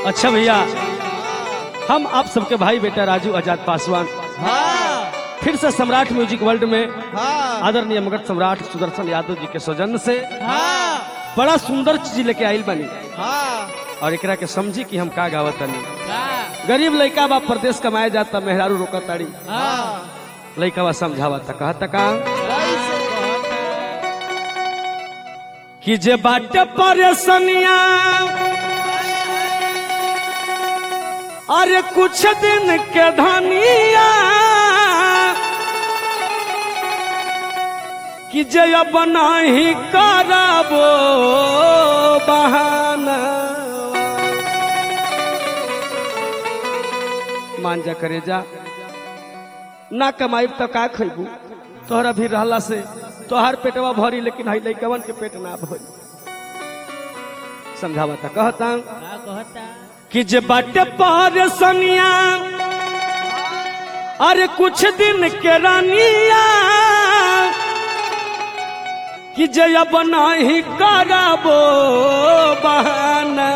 अच्छा भैया, हम आप सबके भाई बेटा राजू आजाद पासवान फिर से सम्राट म्यूजिक वर्ल्ड में आदरणीय मगध सम्राट सुदर्शन यादव जी के सौजन्य से बड़ा सुंदर चीज लेके आइल बनी और एकरा के समझी कि हम का गावत तनी। गरीब लड़का बा परदेश कमाए जाता, मेहरारू रोका ताड़ी, लड़का बा समझावता कहता का कि जे बाटे परेशानिया अरे कुछ दिन के धनिया कि जे अब नहीं करबो बहाना मान जा करे जा ना कमाई तो का खैबू, तोहरा भी रहला से तोहार पेटवा भरी लेकिन हई लइकवन के पेट ना भरी। समझावता कहता कि जे बाटे परेशानिया अरे कुछ दिन के रानिया कि जे अब नहीं करबो बहाना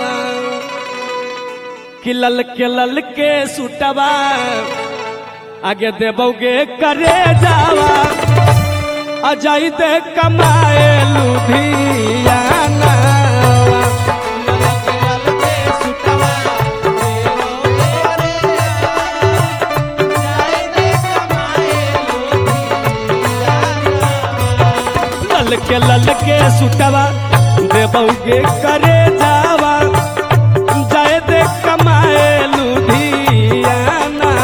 कि लल के सुटवा आगे देबोगे करे जावा अजाई दे कमाए लुधियाना लल के सुटवा देबोगे करे जावा जाए दे कमाए लुधियाना।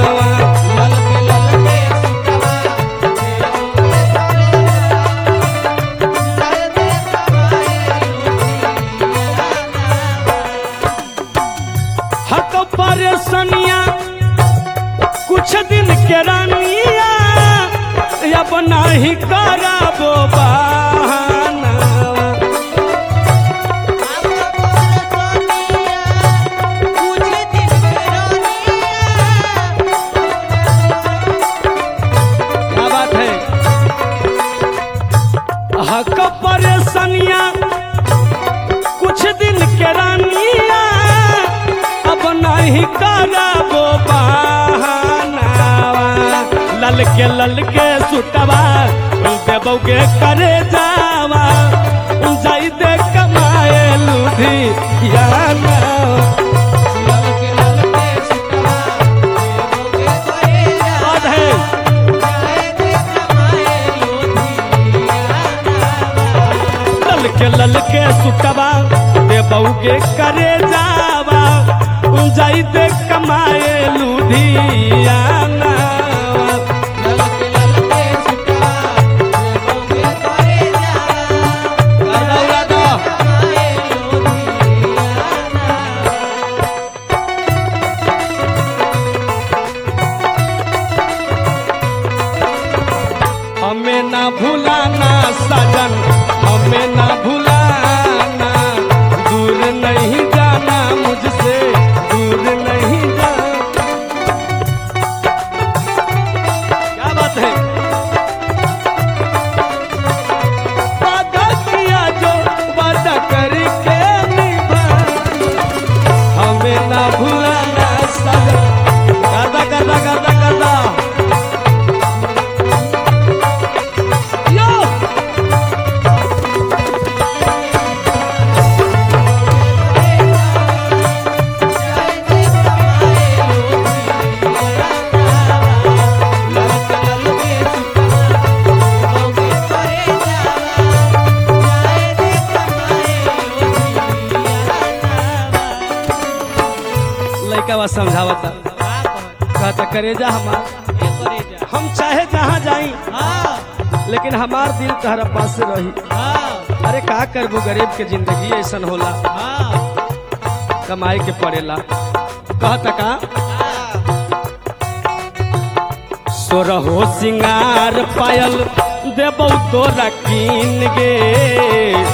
हक परेशानिया कुछ दिन के रानिया अब नहीं करबो बहाना क्या बात है। हक परेशानिया कुछ दिन के रानिया अब नहीं करबो बहाना लल के सुटवा देबोगे करे जावा जाई दे कमाए लुधियाना। लल के सुटवा देबोगे करे जावा जाई दे कमाए लुधियाना। हमें ना भुलाना सजन, हमें ना भुलाना, दूर नहीं जाना मुझसे, दूर नहीं जाना। क्या बात है। वादा किया जो वादा करके निभा, हमें ना भुलाना सजन। गादा गादा गादा गादा समझावता कहता करेजा हमार हम चाहे जहाँ जाई लेकिन हमार दिल तहरा पास से रही। अरे का करबू, गरीब के जिंदगी ऐसा होला, कमाई के पड़ेला। कहता का सोरहो सिंगार पायल देबो तोरा कीन गे,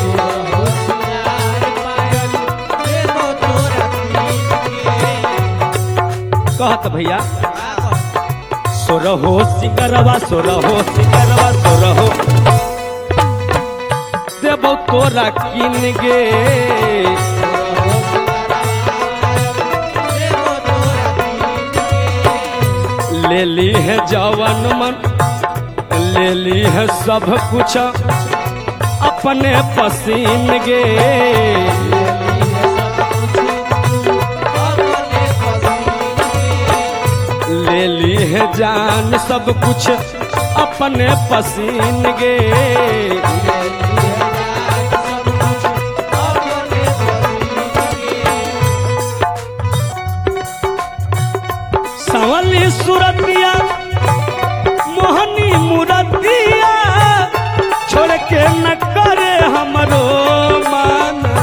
कहत भैया सोरहो सिंगरवा सोरहो सिंगरवा सोरहो देबो तोरा कीन गे। ले ली है जवन मन, ले ली है सब कुछ अपने पसीन गे। ले ली है जान सब कुछ अपने पसीन गे। संवली सूरतिया मोहनी मूरतिया छोड़ के न करे हमरो माना।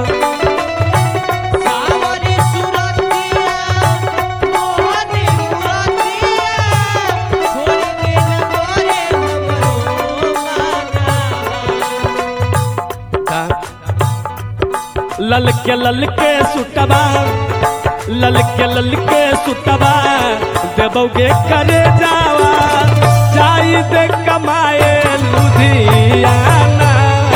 सावरी सूरतिया मोहनी मूरतिया छोड़ के न करे हमरो माना। ललके सुटबा, ललके सुटबा देबोगे करे जावा, जाई दे कमाए लुधियाना।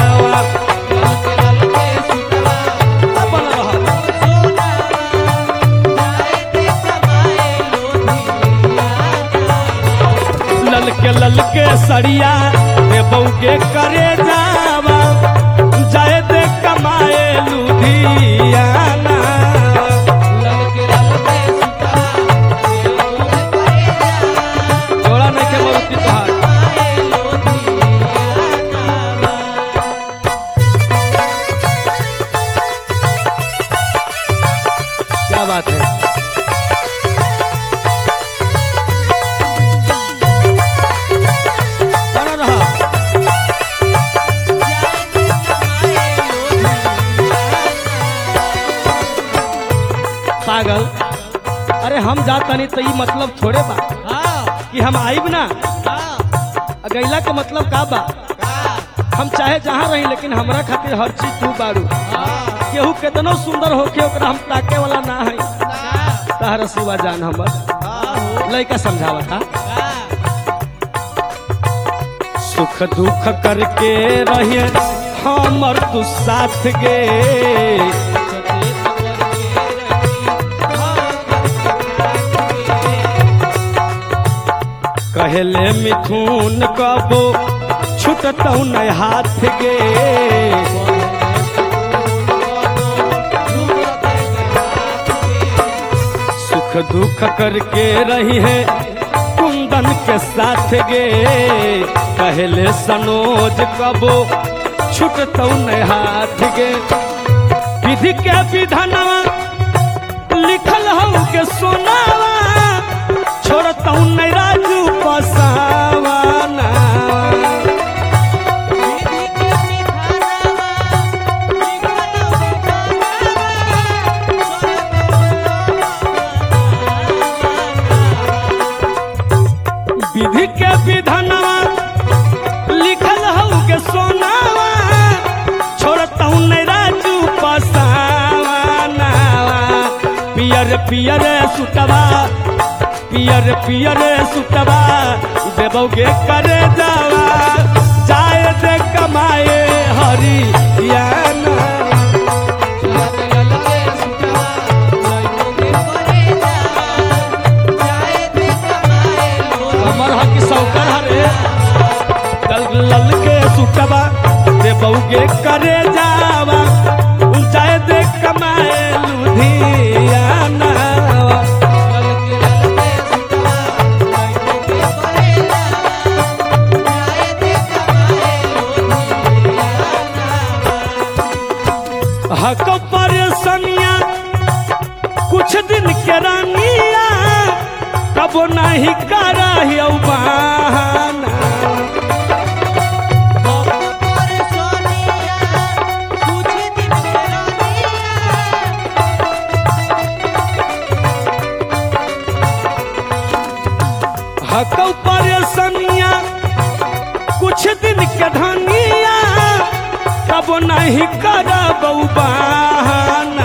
ललके सड़िया देबोगे करे जावा, जाए दे कमाए लुधियाना। जोड़ा नहीं के मरुति पहाड़। क्या बात है। बना रहा पागल। अरे हम जाता नहीं तो ये मतलब थोड़े बा कि हम आईब ना। गैला का मतलब का बा, हम चाहे जहाँ रही लेकिन हमरा खातिर हर चीज तू बारू। केहू केतनो सुंदर होके ओकरा हम ताके वाला ना है। तहरा सिवा जान हमर लइका समझावा था। सुख दुख करके रहिए हमर तू साथ गे। कहले मिथुन कबो छुटतौ न हाथ गे। सुख दुख करके रही है कुंदन के साथ गे। कहले सनोज कबो छुटतौ न हाथ गे। विधि के विधानवा लिखल हो के सोनावा, छोड़तौ न राजू पसावाना। विधि के विधानवा लिखल हो के सोनावा, छोड़तौ न राजू पसावाना। पियर पियर सुतवा, पियर पियर सुतवा देबोगे करे जावा, जाए दे कमाए हरियाना। हमर हक सौकर हरे। ललके सुतवा देबोगे करे जावा, जाए दे कमाए लुधियाना। हक पर सनिया कुछ दिन के रानिया, कब नहीं कराहियो बहाना। हक पर सनिया कुछ दिन के धनिया, कब नहीं करबौ बहाना।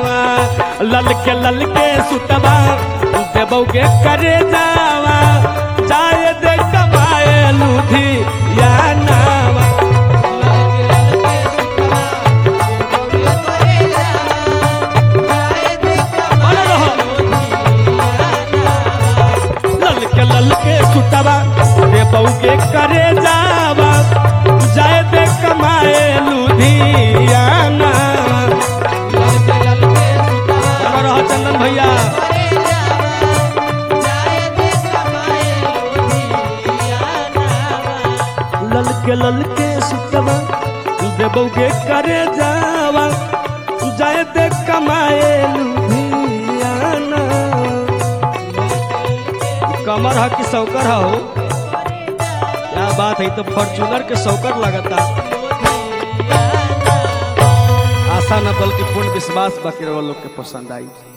ललके सुतवा देबोगे करे जावा, जाए दे कमाए लुधियाना। के ललके सुतवा देबोगे करे जावा जाए दे कमाए लुधियाना। कमर है कि सौकर हो? क्या बात है, तो फॉर्चूनर के सौकर लगता। आशा न बल्कि पूर्ण विश्वास बाकी लोग के पसंद आई।